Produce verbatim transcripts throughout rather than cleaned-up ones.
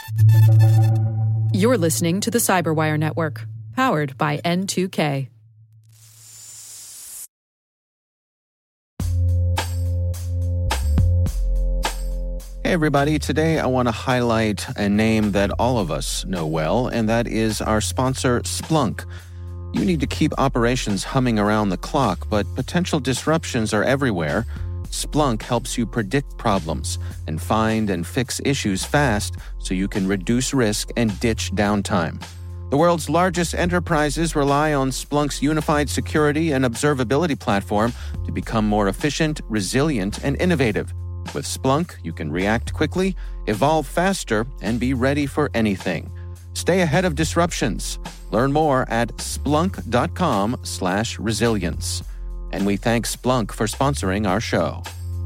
You're listening to the Cyberwire Network, powered by N two K. Hey everybody, today I want to highlight a name that all of us know well, and that is our sponsor, Splunk. You need to keep operations humming around the clock, but potential disruptions are everywhere. Splunk helps you predict problems and find and fix issues fast so you can reduce risk and ditch downtime. The world's largest enterprises rely on Splunk's unified security and observability platform to become more efficient, resilient, and innovative. With Splunk, you can react quickly, evolve faster, and be ready for anything. Stay ahead of disruptions. Learn more at splunk.com slash resilience. And we thank Splunk for sponsoring our show.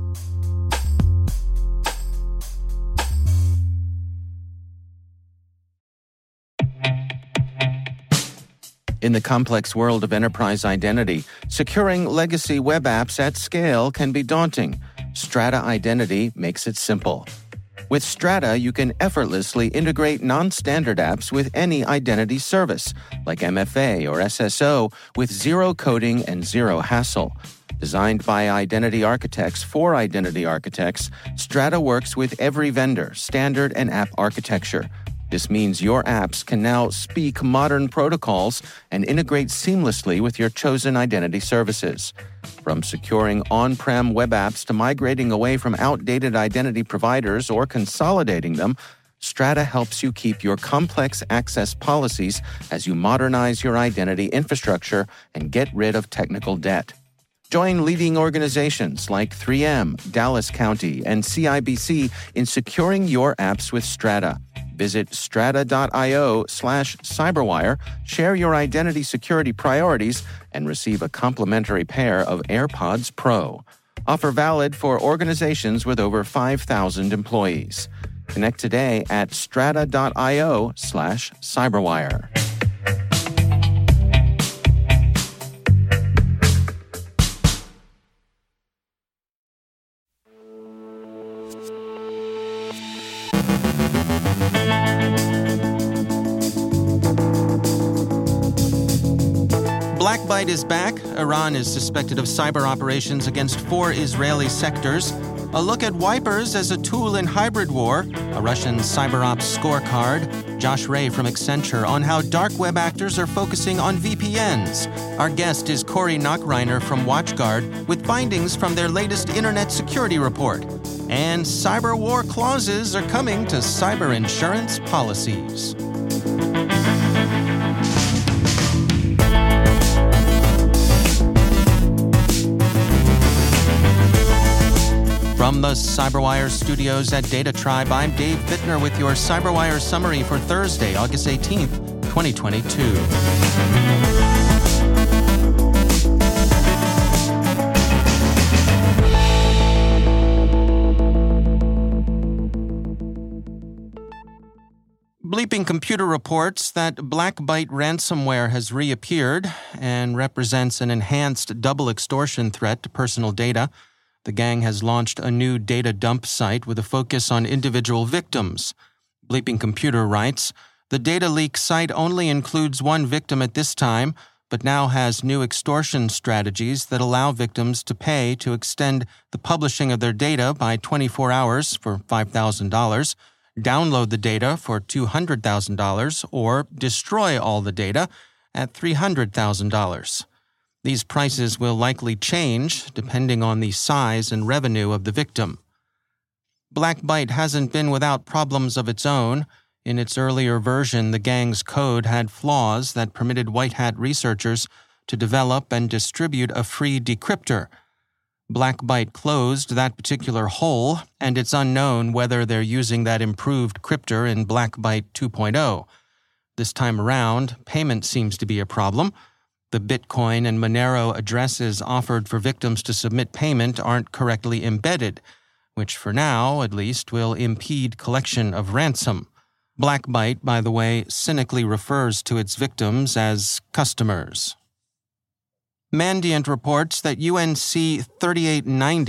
In the complex world of enterprise identity, securing legacy web apps at scale can be daunting. Strata Identity makes it simple. With Strata, you can effortlessly integrate non-standard apps with any identity service, like M F A or S S O, with zero coding and zero hassle. Designed by identity architects for identity architects, Strata works with every vendor, standard, and app architecture. This means your apps can now speak modern protocols and integrate seamlessly with your chosen identity services. From securing on-prem web apps to migrating away from outdated identity providers or consolidating them, Strata helps you keep your complex access policies as you modernize your identity infrastructure and get rid of technical debt. Join leading organizations like three M, Dallas County, and C I B C in securing your apps with Strata. Visit strata.io slash cyberwire, share your identity security priorities, and receive a complimentary pair of AirPods Pro. Offer valid for organizations with over five thousand employees. Connect today at strata.io slash cyberwire. BlackByte is back. Iran is suspected of cyber operations against four Israeli sectors. A look at wipers as a tool in hybrid war. A Russian cyber ops scorecard. Josh Ray from Accenture on how dark web actors are focusing on V P Ns. Our guest is Corey Nachreiner from WatchGuard with findings from their latest internet security report. And cyber war clauses are coming to cyber insurance policies. From the Cyberwire studios at Data Tribe, I'm Dave Bittner with your Cyberwire summary for Thursday, August eighteenth, twenty twenty-two. Bleeping Computer reports that BlackByte ransomware has reappeared and represents an enhanced double extortion threat to personal data. The gang has launched a new data dump site with a focus on individual victims. Bleeping Computer writes, the data leak site only includes one victim at this time, but now has new extortion strategies that allow victims to pay to extend the publishing of their data by twenty-four hours for five thousand dollars, download the data for two hundred thousand dollars, or destroy all the data at three hundred thousand dollars. These prices will likely change depending on the size and revenue of the victim. BlackByte hasn't been without problems of its own. In its earlier version, the gang's code had flaws that permitted white hat researchers to develop and distribute a free decryptor. BlackByte closed that particular hole, and it's unknown whether they're using that improved cryptor in BlackByte two point oh. This time around, payment seems to be a problem. The Bitcoin and Monero addresses offered for victims to submit payment aren't correctly embedded, which for now, at least, will impede collection of ransom. BlackByte, by the way, cynically refers to its victims as customers. Mandiant reports that U N C thirty-eight ninety,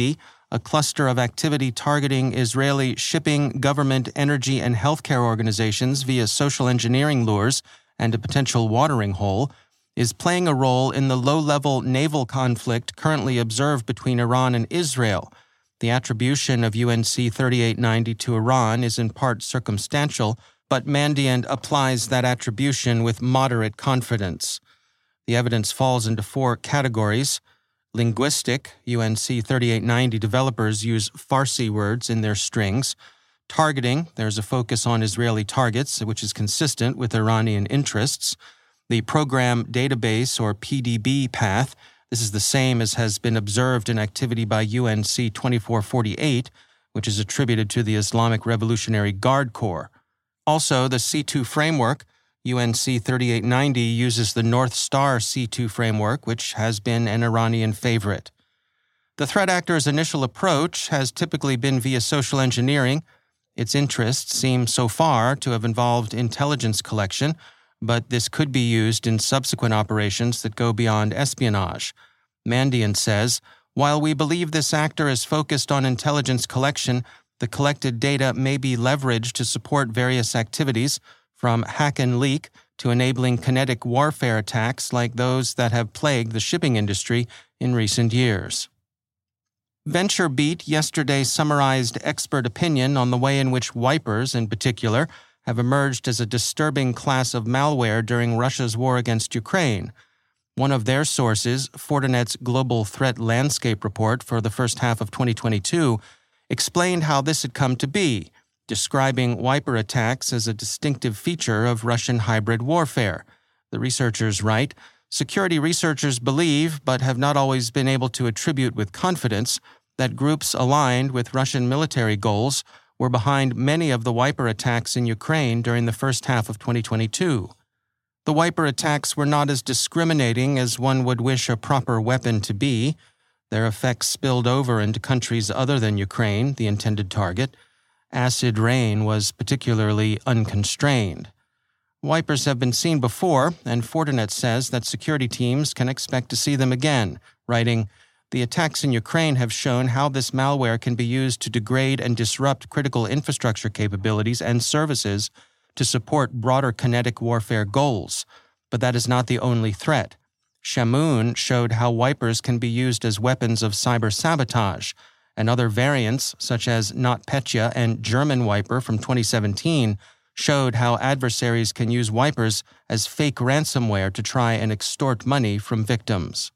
a cluster of activity targeting Israeli shipping, government, energy, and healthcare organizations via social engineering lures and a potential watering hole, is playing a role in the low-level naval conflict currently observed between Iran and Israel. The attribution of U N C thirty-eight ninety to Iran is in part circumstantial, but Mandiant applies that attribution with moderate confidence. The evidence falls into four categories. Linguistic, U N C thirty-eight ninety developers use Farsi words in their strings. Targeting, there's a focus on Israeli targets, which is consistent with Iranian interests. The program database, or P D B path, this is the same as has been observed in activity by U N C twenty-four forty-eight, which is attributed to the Islamic Revolutionary Guard Corps. Also, the C two framework, U N C thirty-eight ninety uses the North Star C two framework, which has been an Iranian favorite. The threat actor's initial approach has typically been via social engineering. Its interests seem so far to have involved intelligence collection, but this could be used in subsequent operations that go beyond espionage. Mandiant says, while we believe this actor is focused on intelligence collection, the collected data may be leveraged to support various activities, from hack and leak to enabling kinetic warfare attacks like those that have plagued the shipping industry in recent years. VentureBeat yesterday summarized expert opinion on the way in which wipers, in particular, have emerged as a disturbing class of malware during Russia's war against Ukraine. One of their sources, Fortinet's Global Threat Landscape Report for the first half of twenty twenty-two, explained how this had come to be, describing wiper attacks as a distinctive feature of Russian hybrid warfare. The researchers write, security researchers believe, but have not always been able to attribute with confidence, that groups aligned with Russian military goals were behind many of the wiper attacks in Ukraine during the first half of twenty twenty-two. The wiper attacks were not as discriminating as one would wish a proper weapon to be. Their effects spilled over into countries other than Ukraine, the intended target. Acid rain was particularly unconstrained. Wipers have been seen before, and Fortinet says that security teams can expect to see them again, writing, the attacks in Ukraine have shown how this malware can be used to degrade and disrupt critical infrastructure capabilities and services to support broader kinetic warfare goals. But that is not the only threat. Shamoon showed how wipers can be used as weapons of cyber sabotage, and other variants, such as NotPetya and German Wiper from twenty seventeen, showed how adversaries can use wipers as fake ransomware to try and extort money from victims.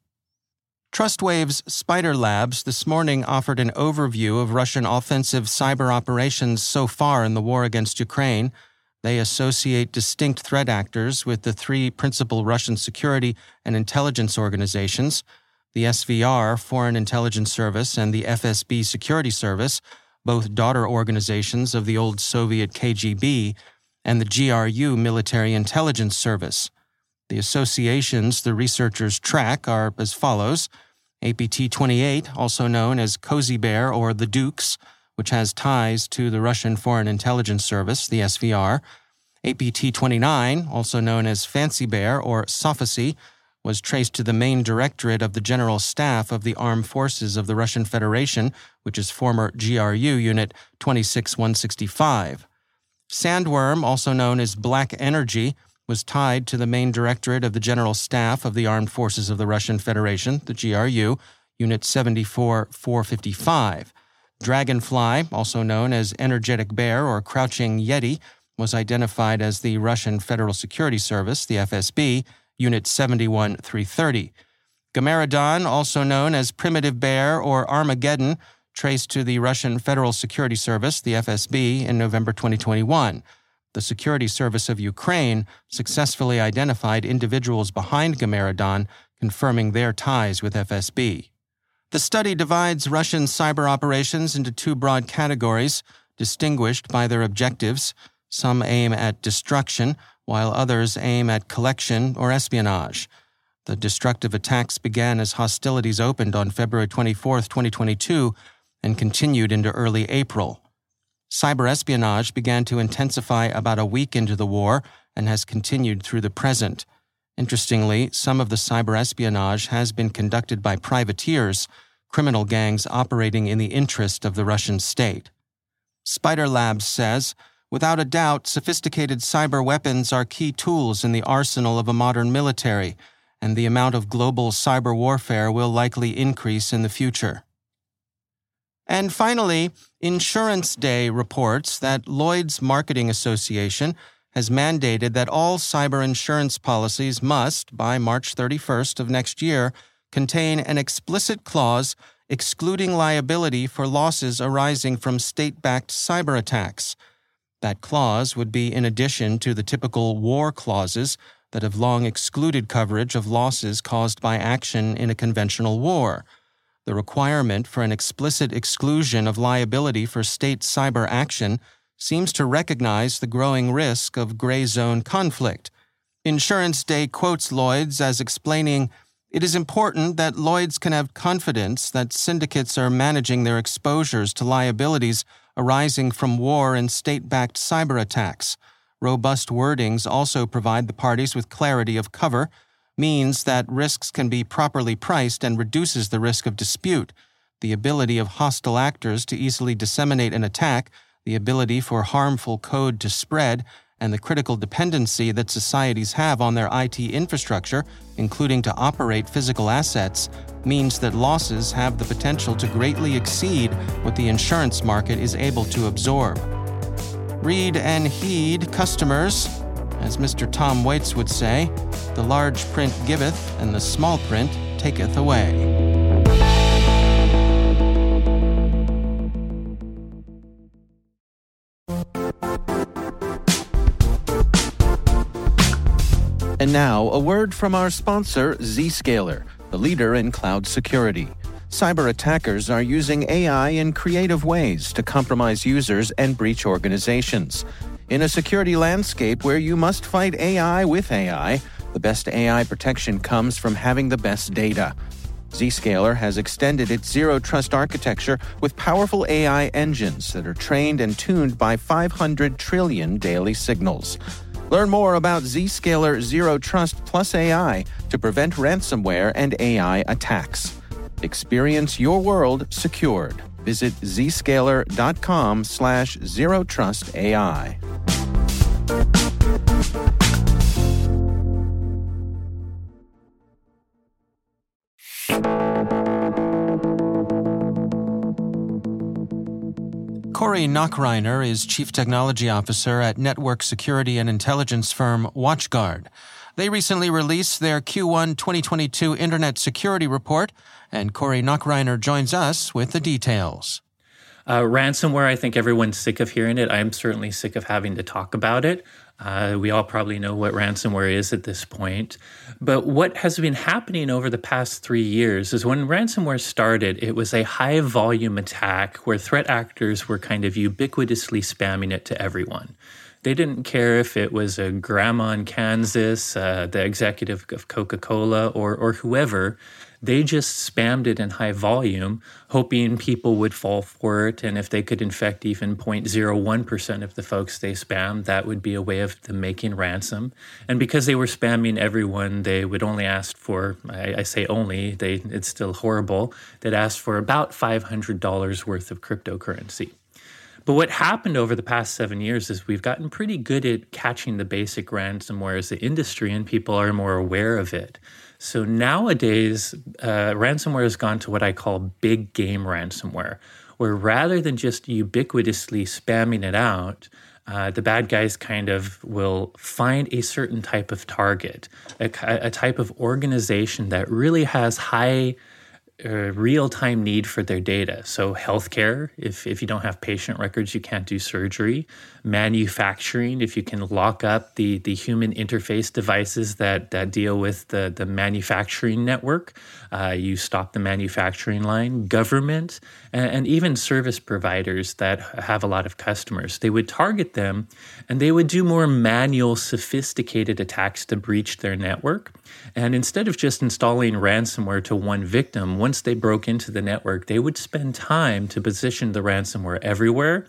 Trustwave's Spider Labs this morning offered an overview of Russian offensive cyber operations so far in the war against Ukraine. They associate distinct threat actors with the three principal Russian security and intelligence organizations, the S V R, Foreign Intelligence Service, and the F S B Security Service, both daughter organizations of the old Soviet K G B, and the G R U Military Intelligence Service. The associations the researchers track are as follows: A P T twenty-eight, also known as Cozy Bear or the Dukes, which has ties to the Russian Foreign Intelligence Service, the S V R. A P T twenty-nine, also known as Fancy Bear or Sophacy, was traced to the main directorate of the General Staff of the Armed Forces of the Russian Federation, which is former G R U Unit twenty-six one sixty-five. Sandworm, also known as Black Energy, was tied to the main directorate of the General Staff of the Armed Forces of the Russian Federation, the G R U, Unit seventy-four four fifty-five. Dragonfly, also known as Energetic Bear or Crouching Yeti, was identified as the Russian Federal Security Service, the F S B, Unit seventy-one three thirty. Gamerodon, also known as Primitive Bear or Armageddon, traced to the Russian Federal Security Service, the F S B, in November twenty twenty-one. The Security Service of Ukraine successfully identified individuals behind Gamerodon, confirming their ties with F S B. The study divides Russian cyber operations into two broad categories, distinguished by their objectives. Some aim at destruction, while others aim at collection or espionage. The destructive attacks began as hostilities opened on February twenty-fourth, twenty twenty-two, and continued into early April. Cyber espionage began to intensify about a week into the war and has continued through the present. Interestingly, some of the cyber espionage has been conducted by privateers, criminal gangs operating in the interest of the Russian state. Spider Labs says, without a doubt, sophisticated cyber weapons are key tools in the arsenal of a modern military, and the amount of global cyber warfare will likely increase in the future. And finally, Insurance Day reports that Lloyd's Marketing Association has mandated that all cyber insurance policies must, by March thirty-first of next year, contain an explicit clause excluding liability for losses arising from state-backed cyber attacks. That clause would be in addition to the typical war clauses that have long excluded coverage of losses caused by action in a conventional war. The requirement for an explicit exclusion of liability for state cyber action seems to recognize the growing risk of gray zone conflict. Insurance Day quotes Lloyd's as explaining, "It is important that Lloyd's can have confidence that syndicates are managing their exposures to liabilities arising from war and state-backed cyber attacks. Robust wordings also provide the parties with clarity of cover, means that risks can be properly priced and reduces the risk of dispute, the ability of hostile actors to easily disseminate an attack, the ability for harmful code to spread, and the critical dependency that societies have on their I T infrastructure, including to operate physical assets, means that losses have the potential to greatly exceed what the insurance market is able to absorb. Read and heed, customers. As Mister Tom Waits would say, the large print giveth, and the small print taketh away." And now, a word from our sponsor, Zscaler, the leader in cloud security. Cyber attackers are using A I in creative ways to compromise users and breach organizations. In a security landscape where you must fight A I with A I, the best A I protection comes from having the best data. Zscaler has extended its zero-trust architecture with powerful A I engines that are trained and tuned by five hundred trillion daily signals. Learn more about Zscaler Zero Trust Plus A I to prevent ransomware and A I attacks. Experience your world secured. Visit zscaler.com slash zero trust AI. Corey Nachreiner is Chief Technology Officer at network security and intelligence firm WatchGuard. They recently released their Q one twenty twenty-two Internet Security Report, and Corey Nachreiner joins us with the details. Uh, ransomware, I think everyone's sick of hearing it. I'm certainly sick of having to talk about it. Uh, we all probably know what ransomware is at this point. But what has been happening over the past three years is when ransomware started, it was a high-volume attack where threat actors were kind of ubiquitously spamming it to everyone. They didn't care if it was a grandma in Kansas, uh, the executive of Coca-Cola, or or whoever. They just spammed it in high volume, hoping people would fall for it. And if they could infect even zero point zero one percent of the folks they spammed, that would be a way of them making ransom. And because they were spamming everyone, they would only ask for, I, I say only, they it's still horrible, they'd ask for about five hundred dollars worth of cryptocurrency. But what happened over the past seven years is we've gotten pretty good at catching the basic ransomware as an industry, and people are more aware of it. So nowadays, uh, ransomware has gone to what I call big game ransomware, where rather than just ubiquitously spamming it out, uh, the bad guys kind of will find a certain type of target, a, a type of organization that really has high Uh, real-time need for their data. So healthcare, if, if you don't have patient records, you can't do surgery. Manufacturing, if you can lock up the, the human interface devices that, that deal with the, the manufacturing network, uh, you stop the manufacturing line. Government, and, and even service providers that have a lot of customers. They would target them, and they would do more manual, sophisticated attacks to breach their network. And instead of just installing ransomware to one victim, once they broke into the network, they would spend time to position the ransomware everywhere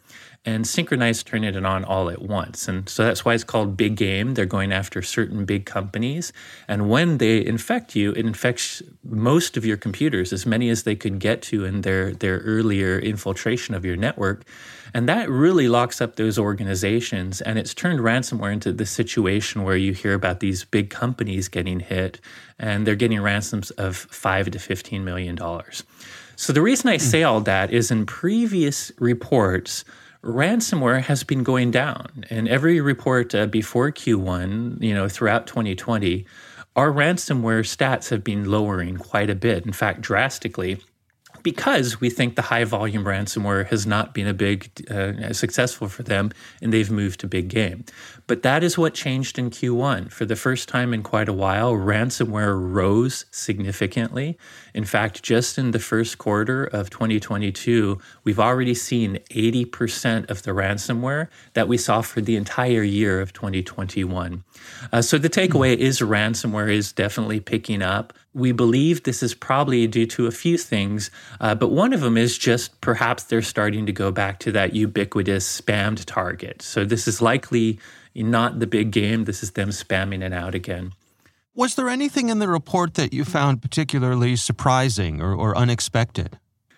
and synchronize turning it on all at once. And so that's why it's called big game. They're going after certain big companies. And when they infect you, it infects most of your computers, as many as they could get to in their, their earlier infiltration of your network. And that really locks up those organizations. And it's turned ransomware into the situation where you hear about these big companies getting hit, and they're getting ransoms of five to fifteen million dollars. So the reason I say all that is in previous reports, ransomware has been going down. In every report uh, before Q one, you know, throughout twenty twenty, our ransomware stats have been lowering quite a bit, in fact, drastically, because we think the high volume ransomware has not been a big uh, successful for them, and they've moved to big game. But that is what changed in Q one. For the first time in quite a while, ransomware rose significantly. In fact, just in the first quarter of twenty twenty-two, we've already seen eighty percent of the ransomware that we saw for the entire year of twenty twenty-one. Uh, so the takeaway is ransomware is definitely picking up. We believe this is probably due to a few things, uh, but one of them is just perhaps they're starting to go back to that ubiquitous spammed target. So this is likely not the big game. This is them spamming it out again. Was there anything in the report that you found particularly surprising or, or unexpected?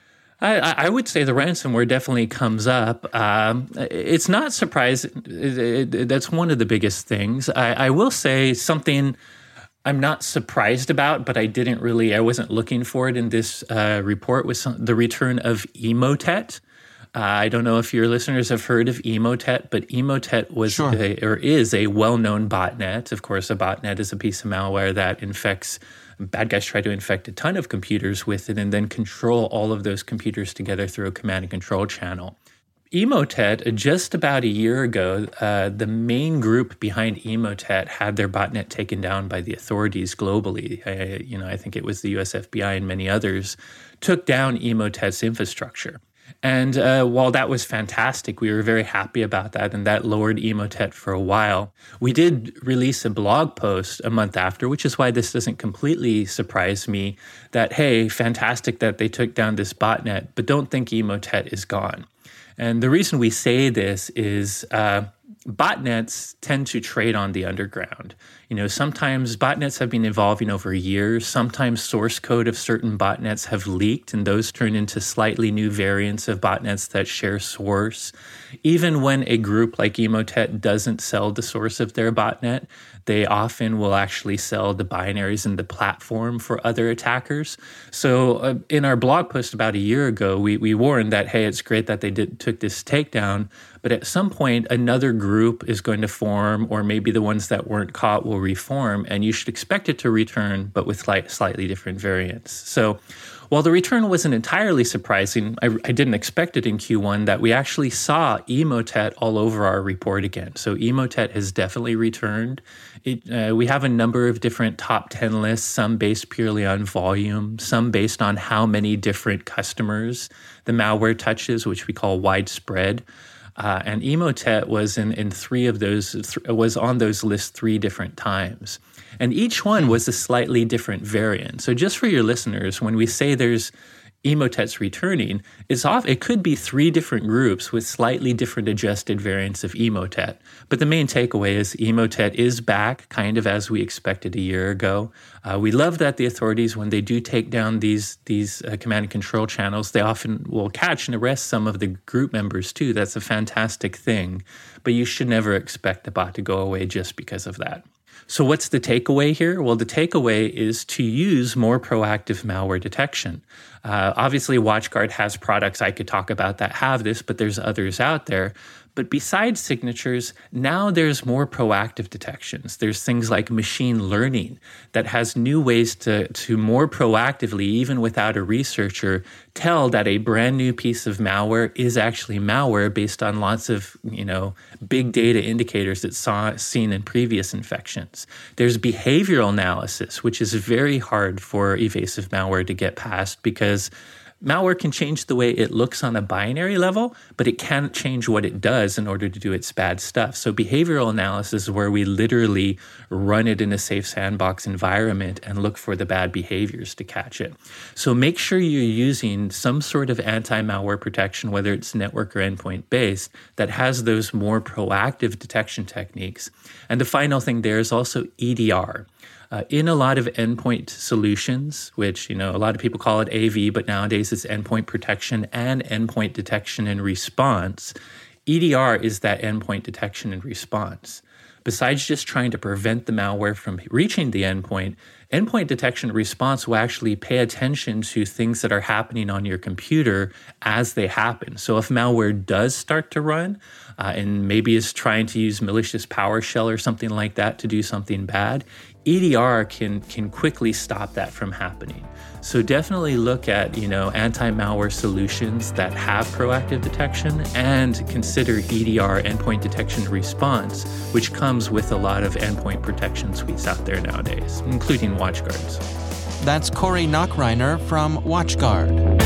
I, I would say the ransomware definitely comes up. Um, it's not surprising. It, it, that's one of the biggest things. I, I will say something I'm not surprised about, but I didn't really, I wasn't looking for it in this uh, report, was some, the return of Emotet. Uh, I don't know if your listeners have heard of Emotet, but Emotet was sure. a, or is a well-known botnet. Of course, a botnet is a piece of malware that infects, bad guys try to infect a ton of computers with it and then control all of those computers together through a command and control channel. Emotet, just about a year ago, uh, the main group behind Emotet had their botnet taken down by the authorities globally. I, you know, I think it was the U S F B I and many others took down Emotet's infrastructure. And uh, while that was fantastic, we were very happy about that, and that lowered Emotet for a while. We did release a blog post a month after, which is why this doesn't completely surprise me, that, hey, fantastic that they took down this botnet, but don't think Emotet is gone. And the reason we say this is uh, botnets tend to trade on the underground. You know, sometimes botnets have been evolving over years. Sometimes source code of certain botnets have leaked, and those turn into slightly new variants of botnets that share source. Even when a group like Emotet doesn't sell the source of their botnet, they often will actually sell the binaries and the platform for other attackers. So uh, in our blog post about a year ago, we, we warned that, hey, it's great that they did, took this takedown, but at some point, another group is going to form, or maybe the ones that weren't caught will reform, and you should expect it to return, but with like slightly different variants. So while the return wasn't entirely surprising, I, I didn't expect it in Q one, that we actually saw Emotet all over our report again. So Emotet has definitely returned. It, uh, we have a number of different top ten lists, some based purely on volume, some based on how many different customers the malware touches, which we call widespread. Uh, and Emotet was in, in three of those, th- was on those lists three different times. And each one was a slightly different variant. So just for your listeners, when we say there's Emotet's returning, it's off, it could be three different groups with slightly different adjusted variants of Emotet. But the main takeaway is Emotet is back, kind of as we expected a year ago. Uh, we love that the authorities, when they do take down these, these uh, command and control channels, they often will catch and arrest some of the group members too. That's a fantastic thing. But you should never expect the bot to go away just because of that. So what's the takeaway here? Well, the takeaway is to use more proactive malware detection. Uh, obviously, WatchGuard has products I could talk about that have this, but there's others out there. But besides signatures, now there's more proactive detections. There's things like machine learning that has new ways to, to more proactively, even without a researcher, tell that a brand new piece of malware is actually malware based on lots of, you know, big data indicators that saw seen in previous infections. There's behavioral analysis, which is very hard for evasive malware to get past because malware can change the way it looks on a binary level, but it can't change what it does in order to do its bad stuff. So behavioral analysis is where we literally run it in a safe sandbox environment and look for the bad behaviors to catch it. So make sure you're using some sort of anti-malware protection, whether it's network or endpoint-based, that has those more proactive detection techniques. And the final thing there is also E D R. Uh, in a lot of endpoint solutions, which, you know, a lot of people call it A V, but nowadays it's endpoint protection and endpoint detection and response. E D R is that endpoint detection and response. Besides just trying to prevent the malware from reaching the endpoint, endpoint detection and response will actually pay attention to things that are happening on your computer as they happen. So if malware does start to run, uh, and maybe is trying to use malicious PowerShell or something like that to do something bad, E D R can can quickly stop that from happening. So definitely look at, you know, anti-malware solutions that have proactive detection, and consider E D R, endpoint detection and response, which comes with a lot of endpoint protection suites out there nowadays, including WatchGuards. That's Corey Nachreiner from WatchGuard.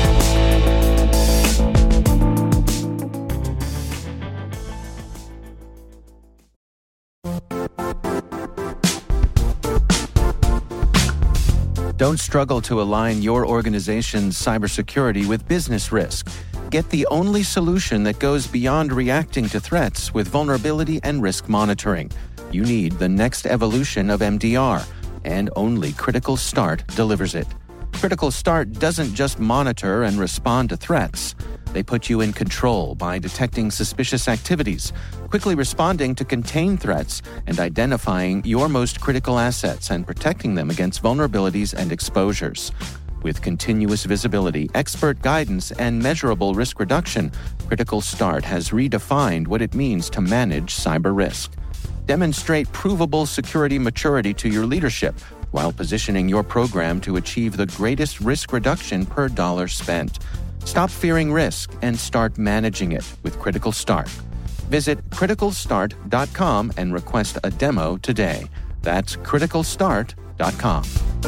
Don't struggle to align your organization's cybersecurity with business risk. Get the only solution that goes beyond reacting to threats with vulnerability and risk monitoring. You need the next evolution of M D R, and only Critical Start delivers it. Critical Start doesn't just monitor and respond to threats. They put you in control by detecting suspicious activities, quickly responding to contain threats, and identifying your most critical assets and protecting them against vulnerabilities and exposures. With continuous visibility, expert guidance, and measurable risk reduction, Critical Start has redefined what it means to manage cyber risk. Demonstrate provable security maturity to your leadership while positioning your program to achieve the greatest risk reduction per dollar spent. Stop fearing risk and start managing it with Critical Start. Visit critical start dot com and request a demo today. That's critical start dot com.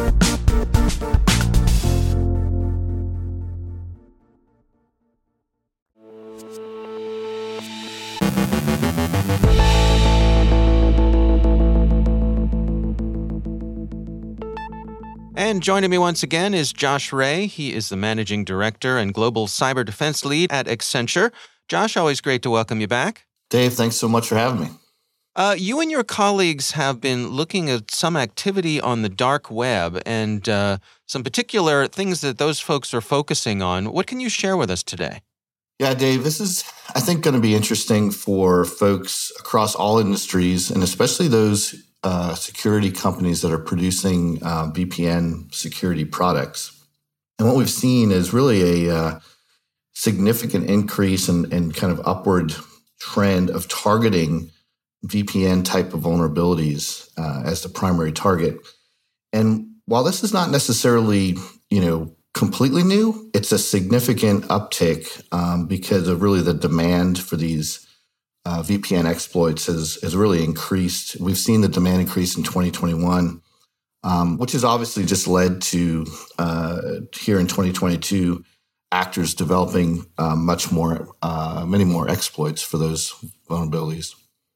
And joining me once again is Josh Ray. He is the Managing Director and Global Cyber Defense Lead at Accenture. Josh, always great to welcome you back. Dave, thanks so much for having me. Uh, you and your colleagues have been looking at some activity on the dark web and uh, some particular things that those folks are focusing on. What can you share with us today? Yeah, Dave, this is, I think, going to be interesting for folks across all industries, and especially those uh, security companies that are producing uh, V P N security products. And what we've seen is really a uh, significant increase and in, in kind of upward trend of targeting V P N type of vulnerabilities uh, as the primary target. And while this is not necessarily, you know, completely new, it's a significant uptick um, because of really the demand for these uh, V P N exploits has, has really increased. We've seen the demand increase in twenty twenty-one, um, which has obviously just led to uh, here in twenty twenty-two, actors developing uh, much more, uh, many more exploits for those vulnerabilities.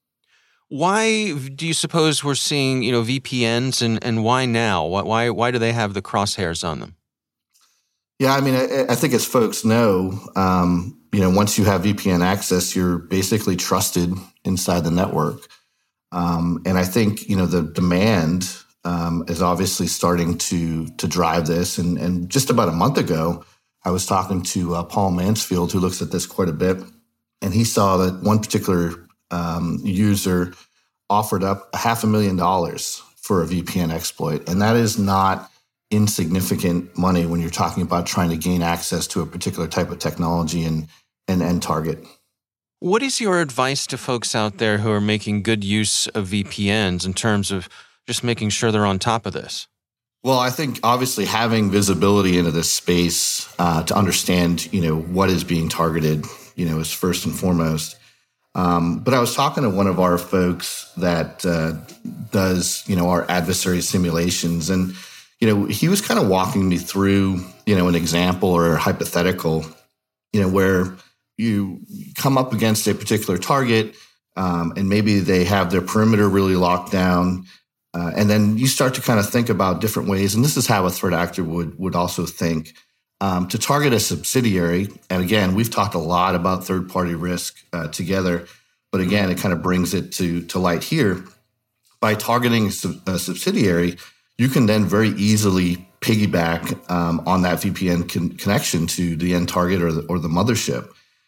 Why do you suppose we're seeing, you know, V P Ns, and, and why now? Why why do they have the crosshairs on them? Yeah, I mean, I, I think as folks know, um, you know, once you have V P N access, you're basically trusted inside the network. Um, and I think, you know, the demand um, is obviously starting to to drive this. And, and just about a month ago, I was talking to uh, Paul Mansfield, who looks at this quite a bit, and he saw that one particular um, user offered up a half a million dollars for a V P N exploit. And that is not insignificant money when you're talking about trying to gain access to a particular type of technology and and end target. What is your advice to folks out there who are making good use of V P Ns in terms of just making sure they're on top of this? Well, I think obviously having visibility into this space uh, to understand, you know, what is being targeted, you know, is first and foremost. Um, but I was talking to one of our folks that uh, does, you know, our adversary simulations, and you know, he was kind of walking me through, you know, an example or a hypothetical, you know, where you come up against a particular target um, and maybe they have their perimeter really locked down. Uh, and then you start to kind of think about different ways. And this is how a threat actor would, would also think um, to target a subsidiary. And again, we've talked a lot about third-party risk uh, together. But again, it kind of brings it to, to light here. By targeting a, sub- a subsidiary, you can then very easily piggyback um, on that V P N con- connection to the end target or the, or the mothership.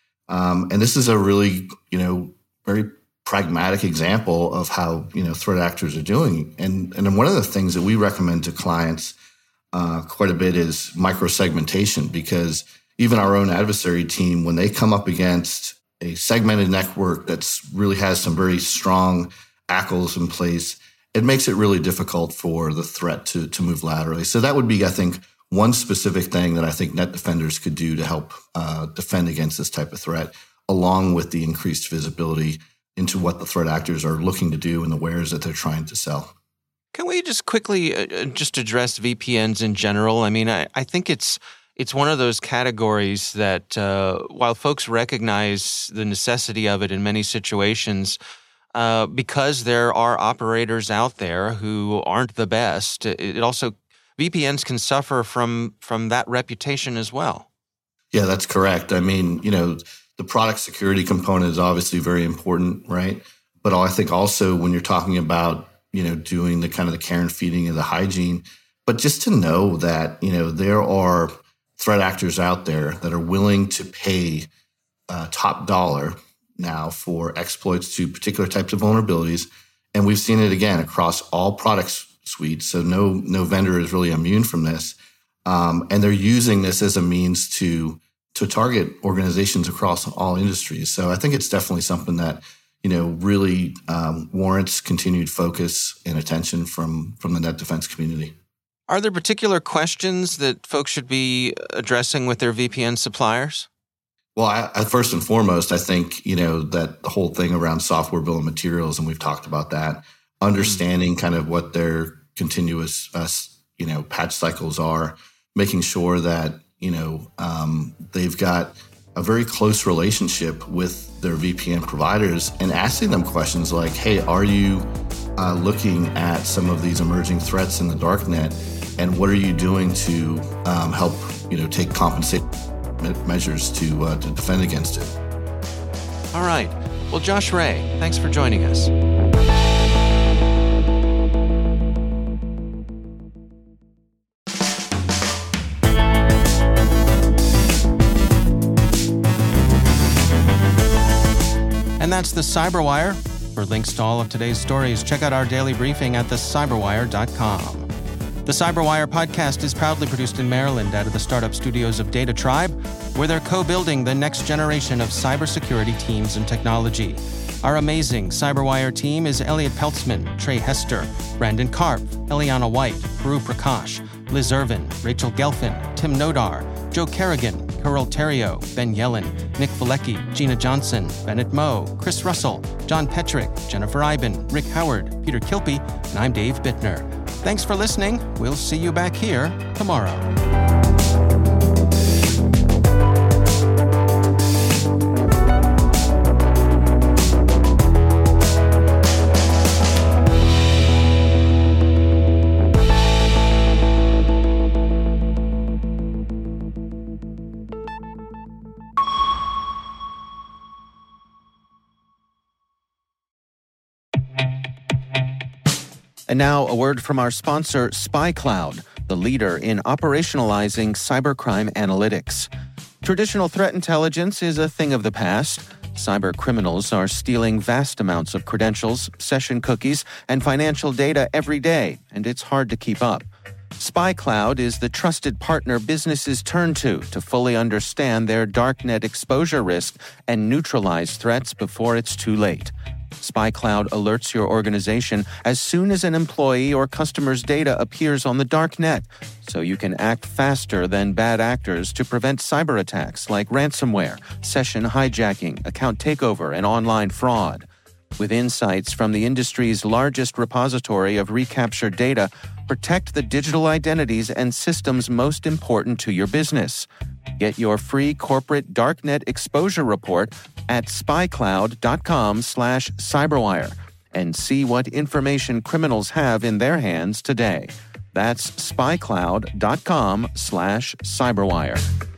Um, and this is a really, you know, very pragmatic example of how, you know, threat actors are doing. And, and one of the things that we recommend to clients uh, quite a bit is microsegmentation, because even our own adversary team, when they come up against a segmented network that's really has some very strong A C Ls in place, it makes it really difficult for the threat to, to move laterally. So that would be, I think, one specific thing that I think net defenders could do to help uh, defend against this type of threat, along with the increased visibility into what the threat actors are looking to do and the wares that they're trying to sell. Can we just quickly uh, just address V P Ns in general? I mean, I, I think it's it's one of those categories that uh, while folks recognize the necessity of it in many situations, uh, because there are operators out there who aren't the best, it, it also V P Ns can suffer from from that reputation as well. Yeah, that's correct. I mean, you know, the product security component is obviously very important, right? But I think also when you're talking about, you know, doing the kind of the care and feeding and the hygiene, but just to know that, you know, there are threat actors out there that are willing to pay uh, top dollar now for exploits to particular types of vulnerabilities. And we've seen it again across all product suites. So no, no vendor is really immune from this. Um, and they're using this as a means to to target organizations across all industries. So I think it's definitely something that, you know, really um, warrants continued focus and attention from, from the net defense community. Are there particular questions that folks should be addressing with their V P N suppliers? Well, I, I, first and foremost, I think, you know, that the whole thing around software bill of materials, and we've talked about that, understanding kind of what their continuous, uh, you know, patch cycles are, making sure that, you know, um, they've got a very close relationship with their V P N providers and asking them questions like, hey, are you uh, looking at some of these emerging threats in the darknet, and what are you doing to um, help, you know, take compensating measures to uh, to defend against it? All right. Well, Josh Ray, thanks for joining us. And that's the Cyberwire. For links to all of today's stories, check out our daily briefing at the cyberwire dot com. The Cyberwire podcast is proudly produced in Maryland out of the startup studios of Data Tribe, where they're co-building the next generation of cybersecurity teams and technology. Our amazing Cyberwire team is Elliot Peltzman, Trey Hester, Brandon Karp, Eliana White, Guru Prakash, Liz Irvin, Rachel Gelfin, Tim Nodar, Joe Kerrigan, Carol Terrio, Ben Yellen, Nick Valecki, Gina Johnson, Bennett Moe, Chris Russell, John Petrick, Jennifer Iben, Rick Howard, Peter Kilpie, and I'm Dave Bittner. Thanks for listening. We'll see you back here tomorrow. And now, a word from our sponsor, SpyCloud, the leader in operationalizing cybercrime analytics. Traditional threat intelligence is a thing of the past. Cyber criminals are stealing vast amounts of credentials, session cookies, and financial data every day, and it's hard to keep up. SpyCloud is the trusted partner businesses turn to to fully understand their darknet exposure risk and neutralize threats before it's too late. SpyCloud alerts your organization as soon as an employee or customer's data appears on the dark net, so you can act faster than bad actors to prevent cyber attacks like ransomware, session hijacking, account takeover, and online fraud. With insights from the industry's largest repository of recaptured data, Protect the digital identities and systems most important to your business. Get your free corporate darknet exposure report at spycloud.com slash cyberwire and see what information criminals have in their hands today. That's spycloud.com slash cyberwire.